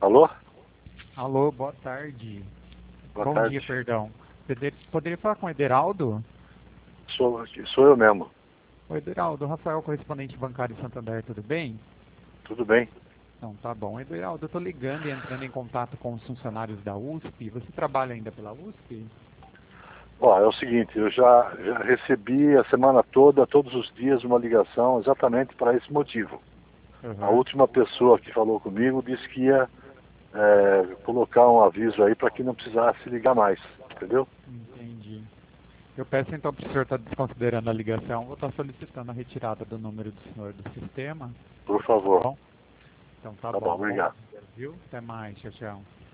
Alô? Alô, boa tarde. Boa Bom dia, tarde. perdão. Poderia falar com o Ederaldo? Sou eu mesmo. Oi, Ederaldo, Rafael, correspondente bancário Santander, tudo bem? Tudo bem? Então, tá bom. Ederaldo, eu tô ligando e entrando em contato com os funcionários da USP. Você trabalha ainda pela USP? Ó, é o seguinte, eu já recebi a semana toda, todos os dias, uma ligação exatamente para esse motivo. A Aham, última pessoa que falou comigo disse que ia colocar um aviso aí para que não precisasse ligar mais, entendeu? entendi. Eu peço então para o senhor estar desconsiderando a ligação, vou estar solicitando a retirada do número do senhor do sistema, Por tá favor. bom? Então tá Tá bom, bom. Bom obrigado. dia, viu? Até mais, tchau, tchau.